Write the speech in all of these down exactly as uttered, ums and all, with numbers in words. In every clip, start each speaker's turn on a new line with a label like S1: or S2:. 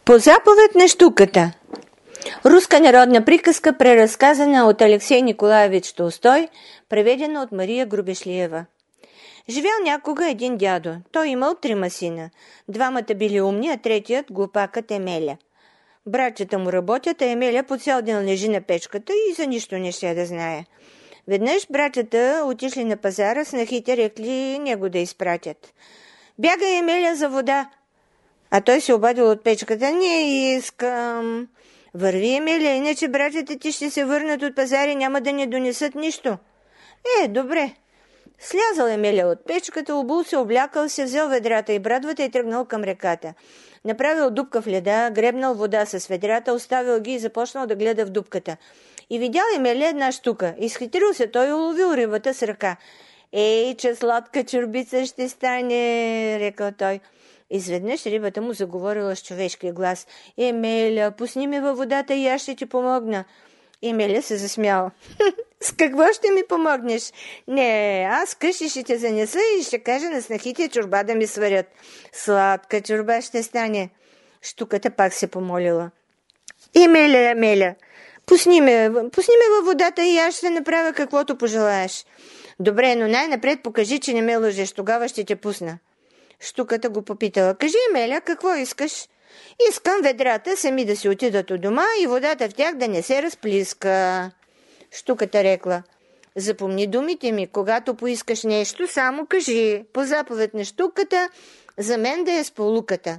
S1: По заповед на щуката. Руска народна приказка, преразказана от Алексей Николаевич Толстой, преведена от Мария Грубешлиева. Живял някога един дядо. Той имал трима сина. Двамата били умни, а третият глупакът Емеля. Братчета му работят, а Емеля по цял ден лежи на печката и за нищо не ще да знае. Веднъж братята отишли на пазара, снахите рекли него да изпратят. Бяга Емеля за вода. А той се обадил от печката. Не искам. Върви, Емеля, иначе братята ти ще се върнат от пазара и няма да ни донесат нищо. Е, добре. Слязал Емеля от печката, обул се, облякал се, взел ведрата и брадвата и тръгнал към реката. Направил дупка в леда, гребнал вода с ведрата, оставил ги и започнал да гледа в дупката. И видял Емеля една щука. Изхитрил се, той уловил рибата с ръка. Ей, че сладка чорбица ще стане, рекал той. Изведнъж рибата му заговорила с човешкия глас. Емеля, пусни ме във водата и аз ще ти помогна. Емеля се засмяла. С какво ще ми помогнеш? Не, аз къщи ще те занеса и ще кажа на снахите чорба да ми сварят. Сладка чорба ще стане. Щуката пак се помолила. Емеля, Емеля, пусни ме, пусни ме във водата и аз ще направя каквото пожелаеш. Добре, но най-напред покажи, че не ме лъжеш, тогава ще те пусна. Щуката го попитала. Кажи, Емеля, какво искаш? Искам ведрата сами да си отидат от дома и водата в тях да не се разплиска. Щуката рекла. Запомни думите ми, когато поискаш нещо, само кажи. По заповед на щуката, за мен да е сполуката.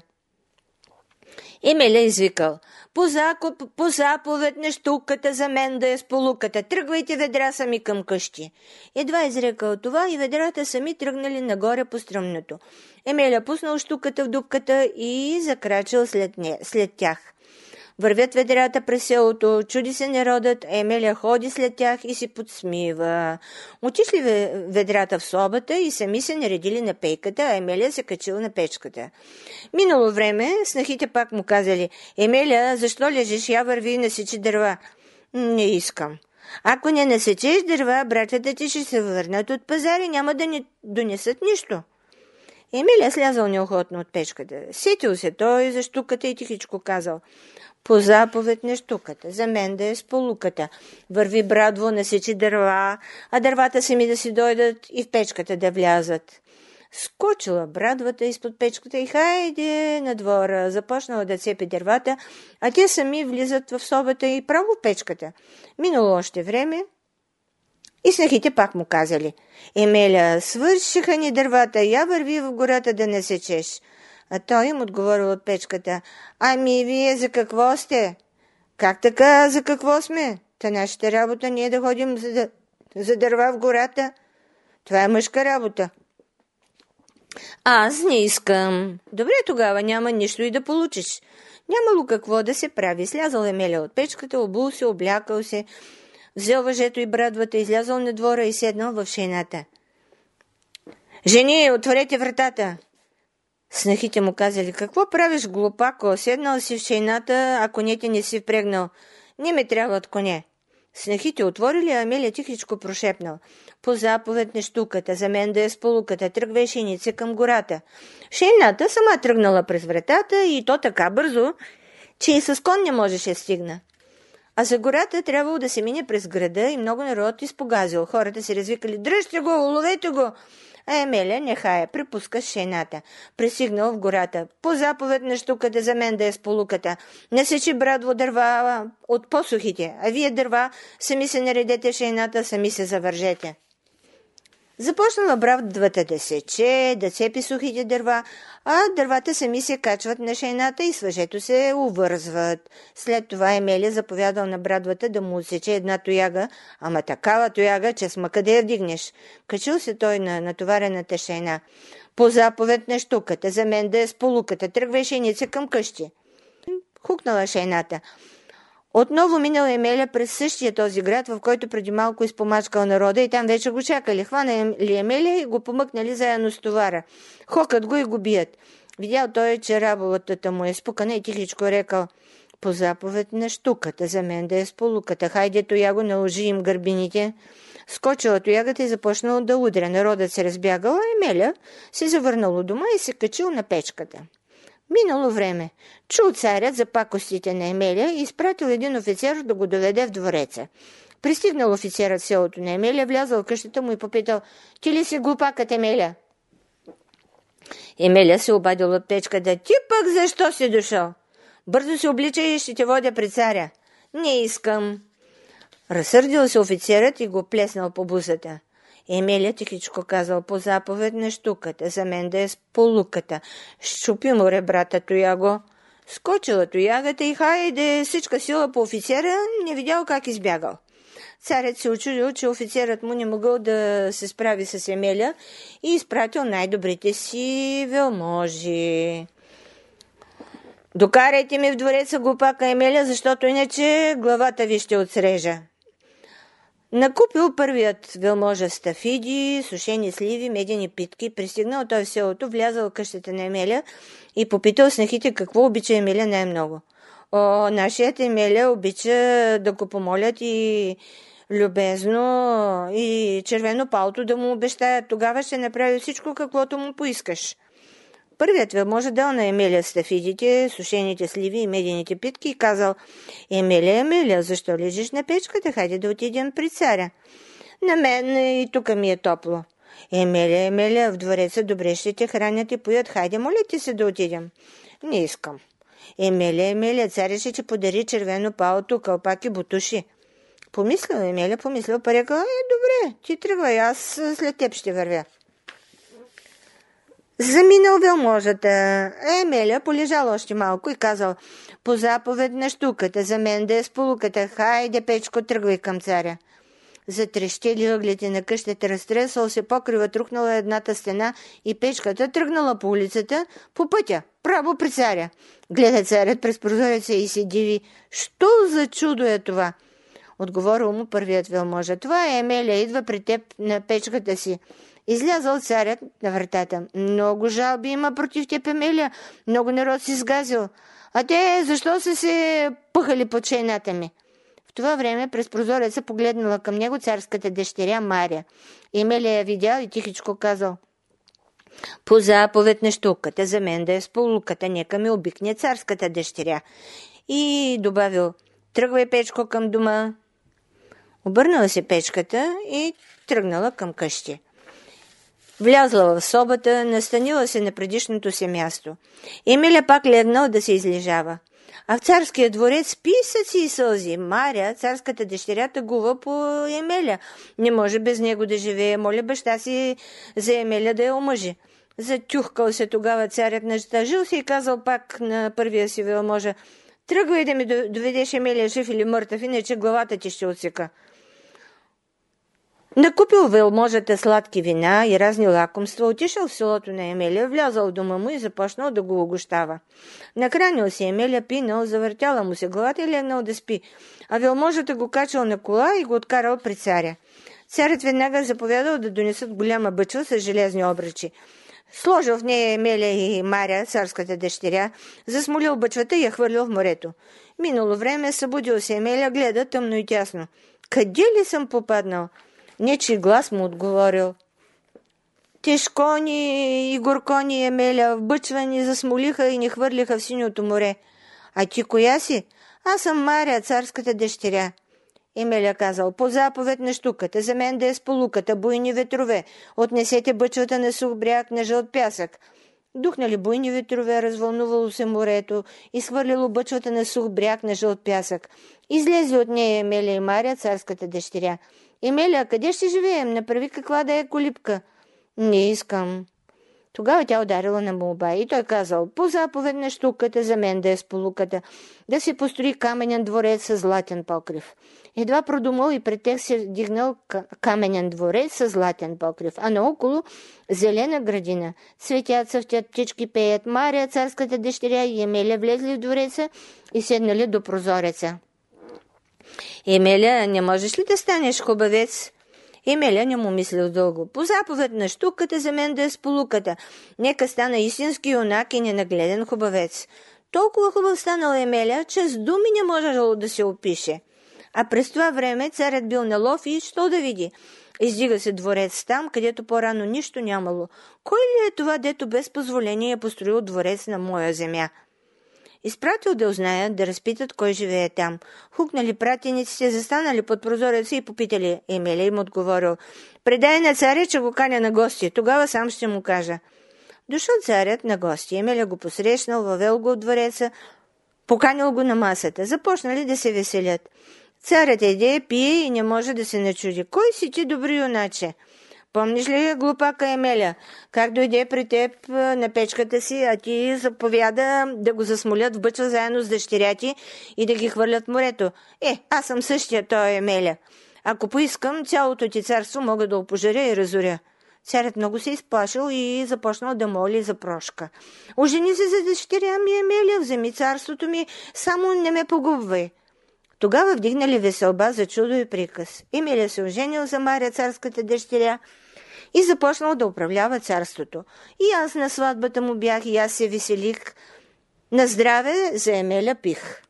S1: Емеля извикал. По, закуп, по заповед на щуката, за мен да е сполуката. Тръгвайте ведра сами към къщи. Едва изрекал това и ведрата сами тръгнали нагоре по стръмното. Емеля пуснал щуката в дупката и закрачил след, не, след тях. Вървят ведрата през селото, чуди се народът, а Емеля ходи след тях и си подсмива. Отишли ведрата в собата и сами се наредили на пейката, а Емеля се качил на печката. Минало време, снахите пак му казали, Емеля, защо лежиш, я върви и насечи дърва. Не искам. Ако не насечеш дърва, братята ти ще се върнат от пазара и няма да ни донесат нищо. Емеля слязал неохотно от печката. Сетил се той за щуката и тихичко казал. По заповед на щуката, за мен да е сполуката. Върви, брадво, насечи дърва, а дървата сами да си дойдат и в печката да влязат. Скочила брадвата изпод печката и хайде на двора. Започнала да цепи дървата, а те сами влизат в собата и право в печката. Минало още време и снахите пак му казали. Емеля, свършиха ни дървата, я върви в гората да не сечеш. А той им отговорил от печката. Ами вие за какво сте? Как така, за какво сме? Та нашата работа не е да ходим за, за дърва в гората. Това е мъжка работа. Аз не искам. Добре, тогава няма нищо и да получиш. Нямало какво да се прави. Слязал Емеля от печката, обул се, облякал се, взел въжето и брадвата, излязал на двора и седнал в шейната. Жени, отворете вратата! Снахите му казали, какво правиш, глупако? Седнал си в шейната, а конете не си впрегнал. Не ме трябват коне. Снахите отворили, а Емеля тихичко прошепнал. По заповед на щуката, за мен да е сполуката, тръгвай шейница към гората. Шейната сама тръгнала през вратата и то така бързо, че и с кон не можеше стигна. А за гората трябвало да се мине през града и много народ изпогазил. Хората се развикали, дръжте го, уловете го! А Емеля нехая, припуска шейната. Пресигнал в гората. По заповед на щуката, за мен да е сполуката. Насечи брадво дърва от посухите, а вие дърва сами се наредете шейната, сами се завържете. Започнала брадвата да сече, да цепи сухите дърва, а дървата сами се качват на шейната и с въжето се увързват. След това Емеля заповядал на брадвата да му отсече една тояга, ама такава тояга, че с къде я вдигнеш. Качил се той на натоварената шейна. По заповед на щуката, за мен да е сполуката, тръгвай шейница към къщи. Хукнала шейната. Отново минал Емеля през същия този град, в който преди малко изпомачкал народа и там вече го чакали. Хванали Емеля и го помъкнали заедно с товара. Хокат го и го бият. Видял той, че работата му е спукана и тихичко рекал. По заповед на щуката, за мен да е сполуката. Хайде, тояго, наложи им гърбините. Скочила тоягата и започнала да удря. Народът се разбягал, а Емеля се завърнал у дома и се качил на печката. Минало време. Чул царят за пакостите на Емелия и изпратил един офицер да го доведе в двореца. Пристигнал офицерът в селото на Емелия, влязал в къщата му и попитал: "Ти ли си глупакът, Емелия?" Емелия се обадил от печката: "Ти пък защо си дошъл? Бързо се обличай и ще те водя при царя." "Не искам." Разсърдил се офицерът и го плеснал по бузата. Емелия тихичко казал: "По заповед на щуката, за мен да е с полуката. Щупи му ребрата тояго." Скочила тоягата и хайде всичка сила по офицера, не видял как избягал. Царят се очудил, че офицерът му не могъл да се справи с Емелия и изпратил най-добрите си велможи. "Докарайте ми в двореца глупака Емелия, защото иначе главата ви ще отсрежа." Накупил първият велможа стафиди, сушени сливи, медени питки, пристигнал той в селото, влязал в къщата на Емелия и попитал снахите какво обича Емелия най-много. "О, нашият Емелия обича да го помолят и любезно и червено палто да му обещаят. Тогава ще направи всичко, каквото му поискаш." Първият велможа дал на Емелия стафидите, сушените сливи и медените питки и казал: "Емелия, Емелия, защо лежиш на печката? Хайде да отидем при царя." "На мен и тук ми е топло." "Емелия, Емелия, в двореца добре ще те хранят и поят. Хайде, моля ти се да отидем." "Не искам." "Емелия, Емелия, царя ще ти подари червено палто, кълпак и бутуши." Помислил Емелия, помислил, па рекал: "Е, добре, ти тръгвай, аз след теб ще вървя." Заминал велможата. Емелия полежал още малко и казал: "По заповед на щуката, за мен да е с полуката. Хайде, Печко, тръгвай към царя." Затрещели ъглите на къщата, разтресал се покривът, рухнала едната стена и печката тръгнала по улицата, по пътя, право при царя. Гледа царят през прозореца и се диви: "Що за чудо е това?" Отговорил му първият велможа: "Това е Емелия, идва при теб на печката си." Излязъл царят на вратата. "Много жалби има против теб, Емелия. Много народ си сгазил. А те защо са се пъхали под шейната ми?" В това време през прозореца погледнала към него царската дъщеря Мария. Емелия я видял и тихичко казал: "По заповед на щуката, за мен да е с полуката, нека ми обикне царската дъщеря." И добавил: "Тръгвай, Печко, към дома." Обърнала се печката и тръгнала към къщи. Влязла в собата, настанила се на предишното си място. Емилия пак легнал да се излежава. А в царския дворец писъци и сълзи. Мария, царската дъщеря, тъгува по Емелия. Не може без него да живее. Моля баща си за Емелия да я омъжи. Затюхкал се тогава царят, настъжил се и казал пак на първия си велможа: "Тръгвай да ми доведеш Емелия жив или мъртъв, иначе главата ти ще отсека." Накупил велможата сладки вина и разни лакомства, отишъл в селото на Емелия, влязал в дома му и започнал да го угощава. Накранил се Емелия, пинал, завъртяла му се главата и легнал да спи, а велможата го качал на кола и го откарал при царя. Царят веднага заповядал да донесат голяма бъчва с железни обръчи. Сложил в нея Емелия и Мария, царската дъщеря, засмолил бъчвата и я хвърлил в морето. Минало време, събудил се Емелия, гледа тъмно и тясно. "Къде ли съм попаднал?" Нечий глас му отговорил: "Тежко ни и горко ни, Емелия, в бъчва ни засмолиха и ни хвърлиха в синьото море." "А ти коя си?" "Аз съм Мария, царската дъщеря." Емелия казал: "По заповед на щуката, за мен да е с полуката, буйни ветрове, отнесете бъчвата на сух бряг, на жълт пясък." Духнали буйни ветрове, развълнувало се морето и свърлило бъчвата на сух бряг, на жълт пясък. Излезли от нея Емелия и Мария, царската дъщеря. "Емелия, къде ще живеем? Направи каква да е колибка." "Не искам." Тогава тя ударила на молба и той казал: "По заповед на щуката, за мен да е с полуката, да се построи каменен дворец с златен покрив." Едва продумал и пред тях се дигнал каменен дворец с златен покрив, а наоколо зелена градина. Цветят, цъфтят, птички пеят. Мария, царската дъщеря, и Емелия влезли в двореца и седнали до прозореца. "Емелия, не можеш ли да станеш хубавец?" Емелия не му мислил дълго. "По заповед на щуката, за мен да е с полуката. Нека стана истински юнак и ненагледен хубавец." Толкова хубав станал Емелия, че с думи не можело да се опише. А през това време царят бил на лов и що да види. Издига се дворец там, където по-рано нищо нямало. Кой ли е това, дето без позволение е построил дворец на моя земя? Изпратил да узнаят, да разпитат кой живее там. Хукнали пратениците, застанали под прозореца и попитали. Емилия им отговорил: предай на царя, че го каня на гости, тогава сам ще му кажа. Дошъл царят на гости. Емилия го посрещнал, въвел го от двореца, поканил го на масата. Започнали да се веселят. Царят еде, пие и не може да се начуди. Кой си ти, добри юначе? Помниш ли, глупака Емелия, как дойде при теб на печката си, а ти заповяда да го засмолят в бъчва заедно с дъщеря ти и да ги хвърлят в морето? Е, аз съм същия той Емелия. Ако поискам, цялото ти царство мога да опожаря и разоря. Царят много се изплашил и започнал да моли за прошка. Ожени се за дъщеря ми, Емелия, вземи царството ми, само не ме погубвай. Тогава вдигнали веселба за чудо и приказ. Емилия се оженил за Мария, царската дъщеря, и започнал да управлява царството. И аз на сватбата му бях, и аз се веселих. На здраве за Емеля пих.